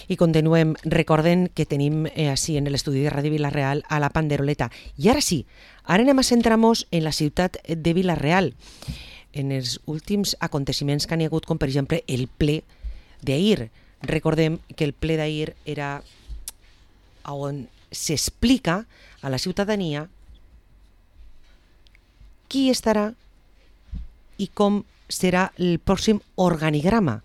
I continuem. Recorden que tenim així en l'estudi de Ràdio Vila-real a la Panderoleta. I ara sí, ara anem a centrar-nos en la ciutat de Vila-real, en els últims aconteciments que han hi hagut, com per exemple el ple d'ahir. Recordem que el ple d'ahir era on s'explica a la ciutadania qui estarà i com serà el pròxim organigrama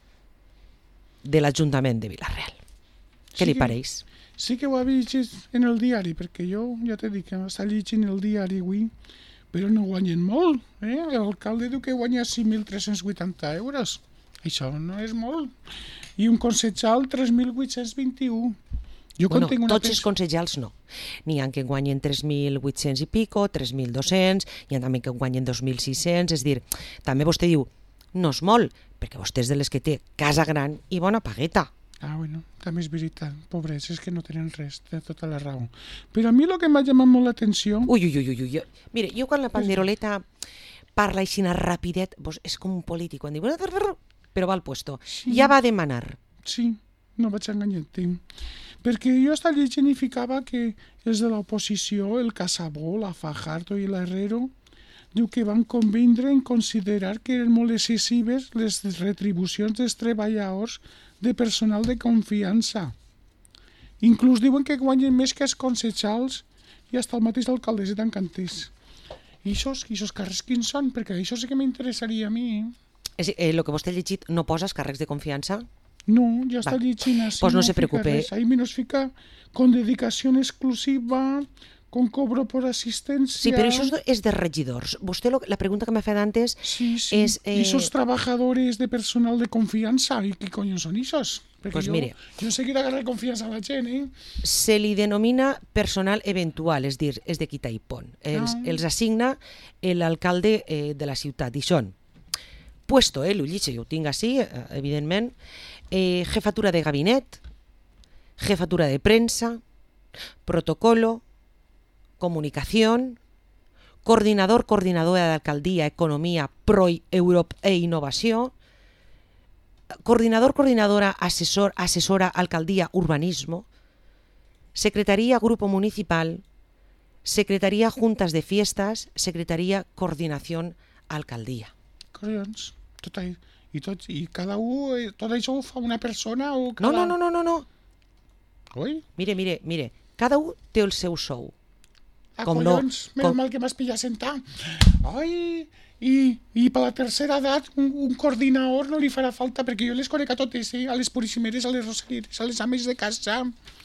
de l'Ajuntament de Vila-real. Què li pareix? Sí que ho he llegit en el diari, perquè jo ja t'he dit que està llegint el diari avui, però no guanyen molt. L'alcalde diu que guanya 5.380 euros. Això no és molt. I un concejal 3.821. Tots els concejals no. N'hi ha que guanyen 3.800 i pico, 3.200, hi ha també que guanyen 2.600, és dir, també vostè diu, no és molt, perquè vostè és de les que té casa gran i bona pagueta. Bueno, també és veritat, pobres, és que no tenen res, té tota la raó. Però a mi el que m'ha llamat molt l'atenció... Ui. Mira, jo quan la Panderoleta parla així rapidet, és com un polític, quan diu, però va al puesto, ja va a demanar. Sí, no vaig enganyar-te. Perquè jo estava llegint i ficava que els de l'oposició, el Casabó, la Fajardo i l'Herrero, diu que van convindre en considerar que eren molt excessives les retribucions dels treballadors de personal de confiança. Inclús diuen que guanyen més que els concejals i fins el mateix alcalde de Tancantís. I aquests càrrecs quins són? Perquè això sí que m'interessaria a mi. El que vostè ha llegit no poses càrrecs de confiança? No, ja està llegint així. Pues no se preocupe. Ahí menos fica con dedicación exclusiva, con cobro por asistencia... Sí, però això és de regidors. Vostè, la pregunta que m'ha fet antes és... I esos trabajadores de personal de confiança, ¿y qué coño son esos? Pues mire... Jo sé que d'agarrar confiança a la gent, Se li denomina personal eventual, és dir, és de quita i pon. Els assigna l'alcalde de la ciutat, i són puesto, l'ulliche, jo ho tinc així, evidentment, jefatura de gabinet, jefatura de prensa, protocolo, comunicación, coordinadora de alcaldía, economía, PROI, Europe e innovació, coordinadora, assessora, alcaldía, urbanismo, secretaría, grupo municipal, secretaría, juntas de fiestas, secretaría, coordinación, alcaldía. Collons, i cada un, tot això ho fa una persona o cada... No. Oi? Mire, cada un té el seu sou. Collons, menys mal que m'has pillat sentat. Ai, i per la tercera edat un coordinador no li farà falta, perquè jo les conec a totes, a les purissimeres, a les rosalieres, a les ames de casa.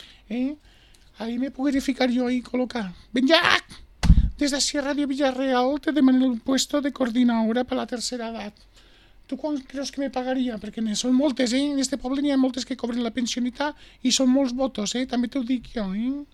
Ahí me podré ficar jo i col·locar. Venga! Des de Ràdio Vila-real te demanen un puesto de coordinadora per la tercera edat. Tu quan creus que me pagaria? Perquè són moltes, en este poble n'hi ha moltes que cobren la pensionita i són molts votos, també t'ho dic jo,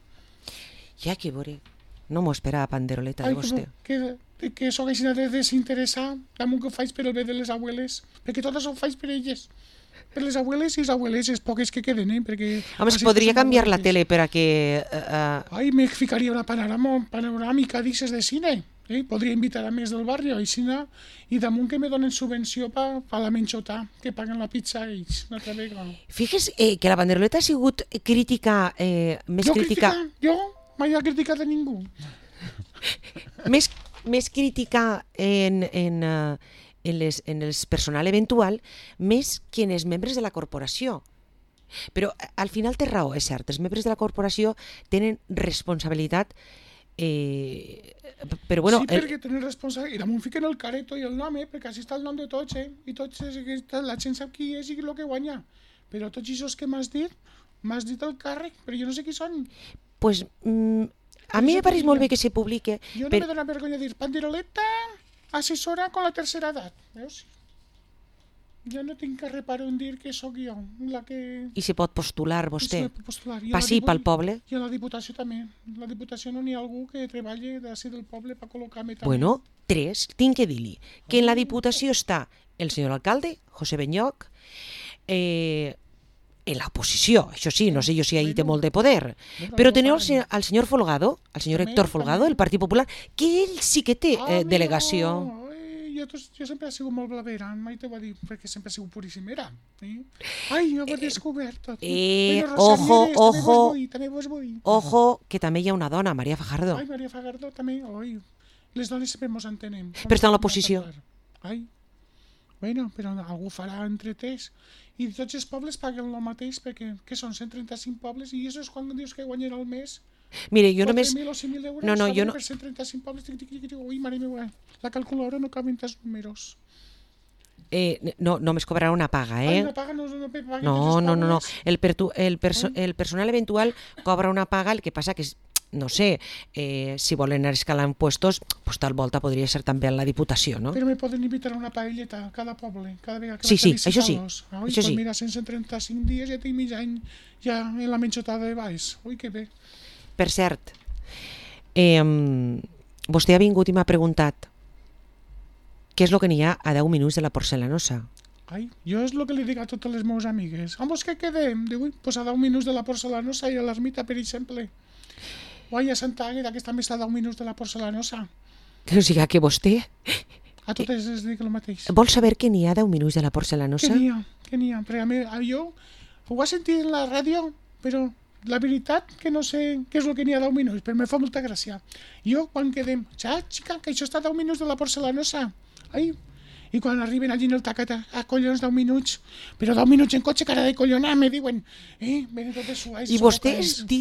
Ja que veuré. No m'ho esperava, Panderoleta, de vostè. Que sóc així de desinteressar, damunt que ho faig per el bé de les abueles, perquè totes ho faig per elles. Per les abueles i les abueles, les poques que queden, perquè... Home, es podria canviar la tele per a que... Ai, me ficaria una panoràmica d'aixes de cine. Podria invitar a més del barri, i damunt que me donen subvenció per la menxota, que paguen la pizza ells. Fixes que la Panderoleta ha sigut crítica... Jo mai he criticat a ningú. Més crítica en el personal eventual, més que en els membres de la corporació. Però al final té raó, és cert, els membres de la corporació tenen responsabilitat, però bueno... Sí, perquè tenen responsabilitat, i damunt fiquen el careto i el nom, perquè així està el nom de tots, i tots, la gent sap qui és i el que guanya. Però tots aquests que m'has dit el càrrec, però jo no sé qui són. Pues a mi me pareix molt bé que se publique. Jo no me dóna vergonya dir Panderoleta, assessora con la tercera edat, veus? Ja no tinc que reparar en dir que sóc jo la que... I se pot postular vostè? Passi pel poble? I a la Diputació també. A la Diputació no n'hi ha algú que treballi d'ací del poble per col·locar-me també. Bueno, tinc que dir-li que en la Diputació està el senyor alcalde, José Benyoc, en l'oposició, això sí, no sé jo si ahí té molt de poder, però teniu el senyor Folgado, el senyor Héctor Folgado, del Partit Popular, que ell sí que té delegació. jo sempre he sigut molt blavera, mai te ho va dir, perquè sempre he sigut puríssimera. Ai, ho he descobert tot. També vos vull. Ojo, que també hi ha una dona, Maria Fajardo. Ai, Maria Fajardo també, oi. Les dones sempre mos entenem. Però està en l'oposició. Ai, bueno, però algú farà entretès. I tots els pobles paguen el mateix, perquè què són 135 pobles, i això és quan dius que guanyarà el mes. Mire, jo només... 4.000 o 5.000 euros, jo no... per 135 pobles, ui, mare meva, la calculadora no caben tants números. No, només cobrarà una paga, Ai, una paga no paga No. El personal eventual cobra una paga, el que passa que, no sé, si volen anar escalant puestos, pues tal volta podria ser també a la Diputació, no? Però me poden invitar a una paelleta a cada poble, cada vegada que sí, vaig a això sí. Ai, Això sí. Mira, 135 dies ja tinc mig any ja en la menjotada de baix. Ui, que bé. Per cert, vostè ha vingut i m'ha preguntat què és el que n'hi ha a 10 minuts de la Porcelanosa. Ai, jo és el que li dic a totes les meves amigues. Amb què quedem? Diu, pues a 10 minuts de la Porcelanosa i a l'ermita, per exemple. O a Santa Àgueda, que també està a 10 minuts de la Porcelanosa. O sigui que vostè... A totes les dic el mateix. Vol saber què n'hi ha a 10 minuts de la Porcelanosa? Què n'hi ha? Perquè a mi, jo ho he sentit en la ràdio, però la veritat que no sé què és el que n'hi ha a 10 minuts, però me fa molta gràcia. Jo, quan quedem, xica, que això està a 10 minuts de la Porcelanosa. Ai, i quan arriben allí en el tacat a collons 10 minuts, però 10 minuts en cotxe, cara de collonar, me diuen, venen totes suais. I vostè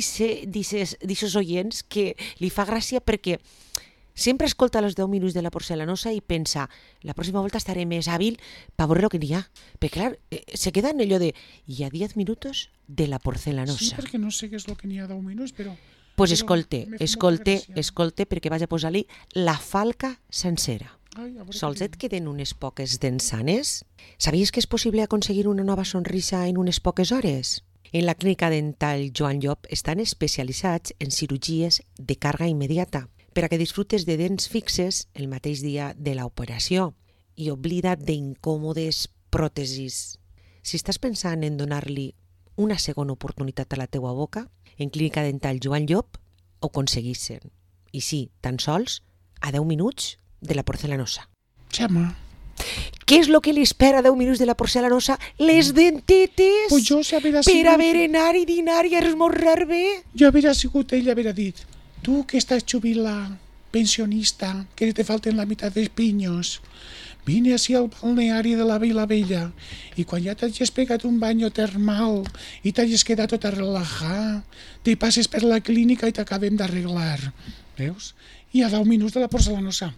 d'ixos oients que li fa gràcia perquè sempre escolta els 10 minuts de la Porcelanosa i pensa, la pròxima volta estaré més hàbil per veure el que n'hi ha. Perquè clar, se queda en allò de, hi ha 10 minuts de la Porcelanosa. Sí, perquè no sé què és el que n'hi ha 10 minuts, però... Pues escolte, perquè vaig a posar-li la falca sencera. Sols et queden unes poques dents sanes? Sabies que és possible aconseguir una nova sonrisa en unes poques hores? En la clínica dental Joan Llop estan especialitzats en cirurgies de càrrega immediata per a que disfrutes de dents fixes el mateix dia de l'operació i oblida't d'incòmodes pròtesis. Si estàs pensant en donar-li una segona oportunitat a la teua boca, en clínica dental Joan Llop ho aconseguissin. I sí, tan sols a 10 minuts de la Porcelanosa. Xama. Què és el que li espera a 10 minuts de la Porcelanosa? Les dentetes! Pues jo, si haver sigut... Per a berenar i dinar i esmorrar bé. Jo haver sigut ell, haver dit, tu que estàs jubilat, pensionista, que te falten la meitat dels pinyos, vine així al balneari de la Vila Vella i quan ja t'hagis pegat un banyo termal i t'hagis quedat tot a relajar, te passes per la clínica i t'acabem d'arreglar. Veus? I a 10 minuts de la Porcelanosa.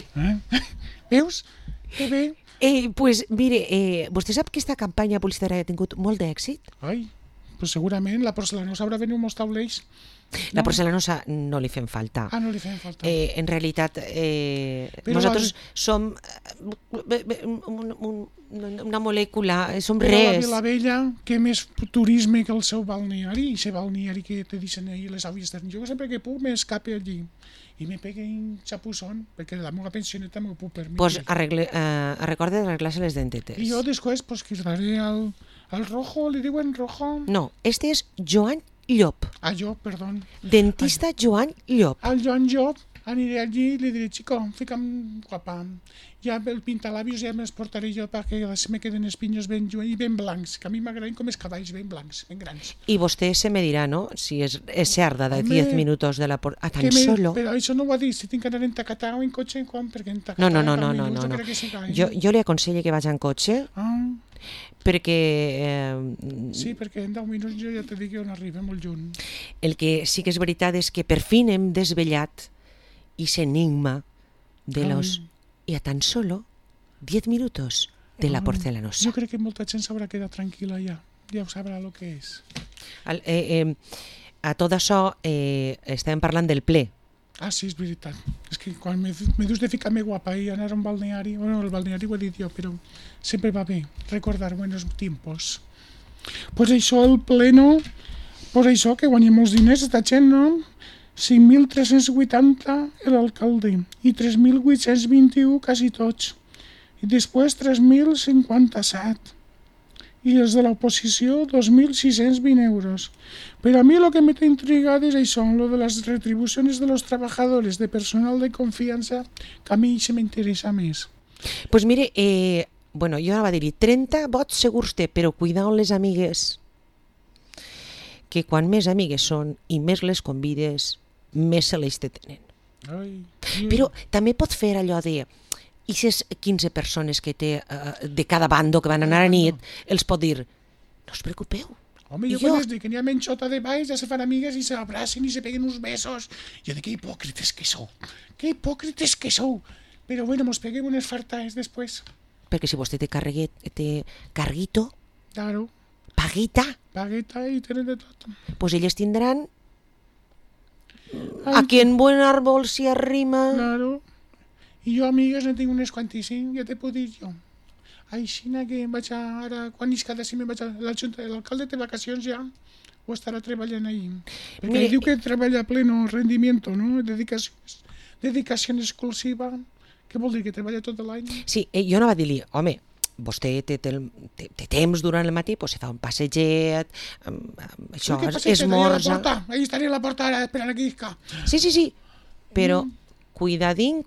Veus? Que bé. Pues mire, vostè sap que aquesta campanya publicitària ha tingut molt d'èxit? Ai, pues segurament la Porcelanosa haurà venut molts taulells. La Porcelanosa no li fem falta. No li fem falta. En realitat, nosaltres som una molècula, som res. Però la Vila Vella, que més turisme que el seu balneari, i ese balneari que te dicen ahir les àvies d'Ern. Jo sempre que puc m'escape allí i me pegue un xapuzón, perquè la meva pensioneta m'ho puc permetre. Pues recorda d'arreglar-se les dentetes. I jo després pues, quedaré al Rojo, li diuen Rojo? No, este és Joan Llop. Llop, perdó. Dentista Joan Llop. Al Joan Llop aniré allí i li diré, xico, fica'm guapa. Ja el pintalabios ja me'ls portaré jo perquè me queden els pinyos ben blancs, que a mi m'agraden com els cavalls, ben blancs, ben grans. I vostè se me dirà, no?, si és cerda de 10 minuts de la tan solo. Però això no ho ha dit, si tinc que anar en tacatà o en cotxe, perquè en tacatà... No. Jo li aconsello que vagi en cotxe, perquè... Sí, perquè en 10 minuts jo ja te dic on arriba, molt lluny. El que sí que és veritat és que per fi hem desvellat i s'enigma de los... i a tan solo 10 minutos de la Porcelanosa. Jo crec que molta gent s'haurà quedat tranquil·la ja ho sabrà el que és. A tot això estàvem parlant del ple. Sí, és veritat. És que quan me dus de ficar-me guapa i anar a un balneari, bueno, el balneari ho he dit jo, però sempre va bé recordar buenos tiempos. Pues això, el pleno, pues això, que guanyem molts diners, esta gent, no? 5.380 l'alcalde i 3.821 quasi tots. I després 3.057. I els de l'oposició 2.620 euros. Però a mi el que m'ha intrigat és això, lo de les retribucions de los trabajadores de personal de confiança, que a mi se m'interessa més. Pues mire, bueno, jo anava a dir-hi 30 vots segurs té, però cuidao amb les amigues, que quan més amigues són i més les convides, més se les te tenen. Però també pot fer allò de i ces 15 persones que té de cada bando que van anar a nit, els pot dir, no us preocupeu. Home, jo quan els dic que n'hi ha menxota de baix, ja se fan amigues i s'abracen i se peguen uns besos. Jo dic, que hipòcrites que sou, que hipòcrites que sou. Però bueno, mos peguem unes fartaes després. Perquè si vostè té carguito, claro, paguita i tenen de tot. Pues ells tindran a quien buen árbol s'hi arrima. Claro. I jo, amigues, ne tinc unes quantíssimes, ja te puc dir jo. Aixina que em vaig ara, quan isca d'ací me'n vaig a l'alcalde té vacacions ja, o estarà treballant ahí. Perquè diu que treballa a pleno rendimiento, no? Dedicació exclusiva. Què vol dir, que treballa tot l'any? Sí, jo anava a dir-li, home, vostè té temps durant el matí, pues se fa un passeget, això, esmorza... Ahí estaré a la porta ara esperant que isca. Sí, però cuidadín.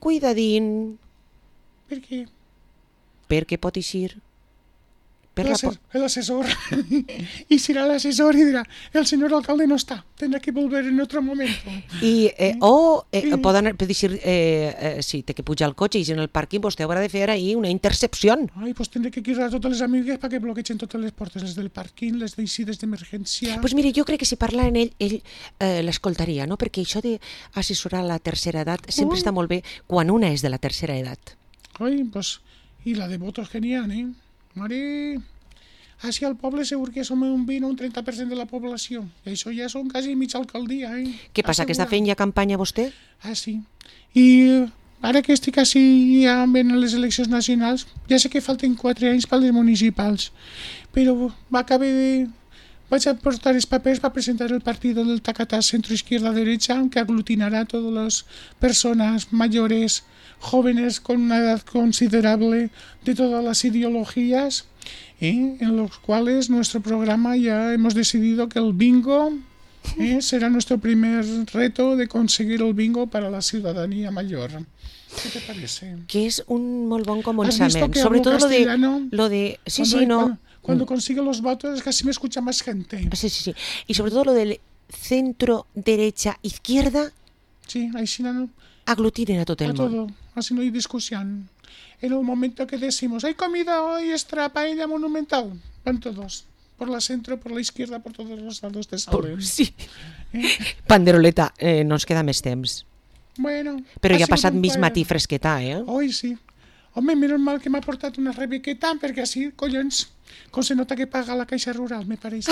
Per què? Perquè pot eixir l'assessor. I serà l'assessor i dirà, el senyor alcalde no està, tendrá que volver en otro momento. Pot eixir, si té que pujar al cotxe i en el pàrquing, vostè haurà de fer ahí una intercepció. Ai, pues tendré que cridar a totes les amigues perquè bloquegen totes les portes, les del pàrquing, les d'eixides d'emergència. Pues mire, jo crec que si parla en ell l'escoltaria, no? Perquè això d'assessorar la tercera edat sempre està molt bé quan una és de la tercera edat. Ai, pues, i la de votos que n'hi ha, Mare, així al poble segur que som un 20 o un 30% de la població. I això ja són quasi mitja alcaldia. Què passa, que està fent ja campanya vostè? Ah, sí. I ara que estic així ja ven a les eleccions nacionals, ja sé que falten 4 anys per les municipals, però vaig a portar els papers per presentar el partit del Tacatà centro-izquierda-derecha, que aglutinará a todas las personas mayores, jóvenes con una edad considerable de todas las ideologías, en los cuales nuestro programa ya hemos decidido que el bingo será nuestro primer reto de conseguir el bingo para la ciudadanía mayor. ¿Qué te parece? Que es un molt bon començament, sobre todo lo de sí, no. Cuando consigue los votos es que así me escucha más gente. Sí. Y sobre todo lo del centro, derecha, izquierda. Sí, ahí sí no. Aglutinen a todo el mundo. Todo, así no hay discusión. En el momento que decimos, hay comida hoy extra, paella monumental, van todos. Por la centro, por la izquierda, por todos los lados de salen. Sí. Panderoleta, no ens queda més temps. Bueno. Però ja ha passat mig matí fresquetà, Oi, sí. Home, menos mal que m'ha portat una rebequeta, perquè així, collons, com se nota que paga la caixa rural, me pareix.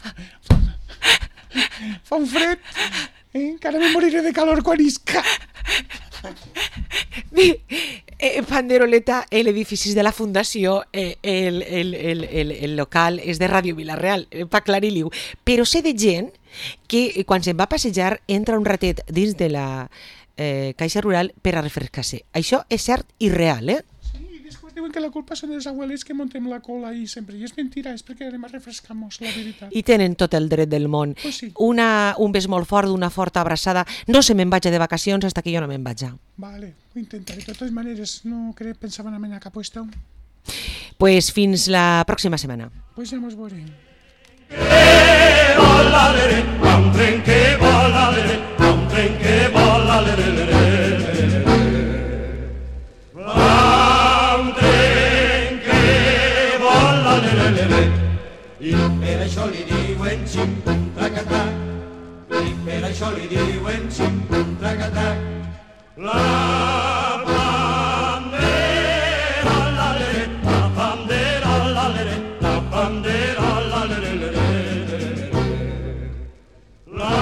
Fa un fred, encara me moriré de calor quan isca. Panderoleta, l'edifici de la Fundació, el local és de Ràdio Vila-real, per aclarir-li-ho. Però sé de gent que quan se'n va a passejar entra un ratet dins de la caixa rural per a refrescar-se. Això és cert i real, Sí, i després diuen que la culpa són dels abuelets que montem la cola ahí sempre. I és mentira, és perquè anem a refrescar-nos, la veritat. I tenen tot el dret del món. Pues sí. Un bes molt fort, una forta abraçada. No se me'n vaig de vacacions fins que jo no me'n vaig. Vale, ho intentaré. De totes maneres, no pensava anar a cap puesto. Pues fins la pròxima setmana. Pues ja mos veurem. Un tren que vola, i per això li diuen xim-pum-trac-trac, i per això li diuen xim-pum-trac-trac. La bandera, la-lere, la bandera, la-lere, la bandera, la-lere, la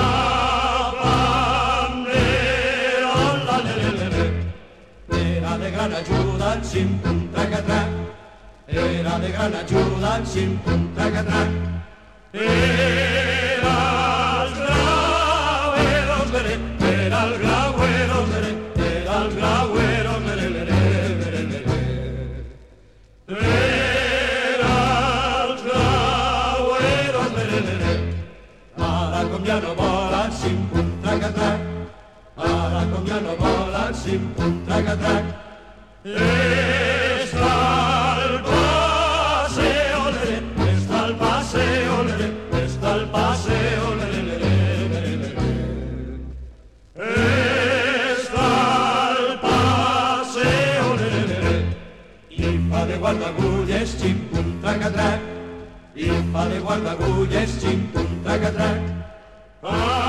bandera, la-lere, era de gran ajuda en xim-pum-trac-trac. Era de gran ajuda en xim-pum-trac-trac. Era el grauero, era el grauero, era el grauero, era el grauero, ara com ja no volen xim-pum-trac-trac, ara com ja no volen xim-pum-trac-trac. guardagulles, xim-pum, traca-trac, i fa de guardagulles, xim-pum, traca-trac.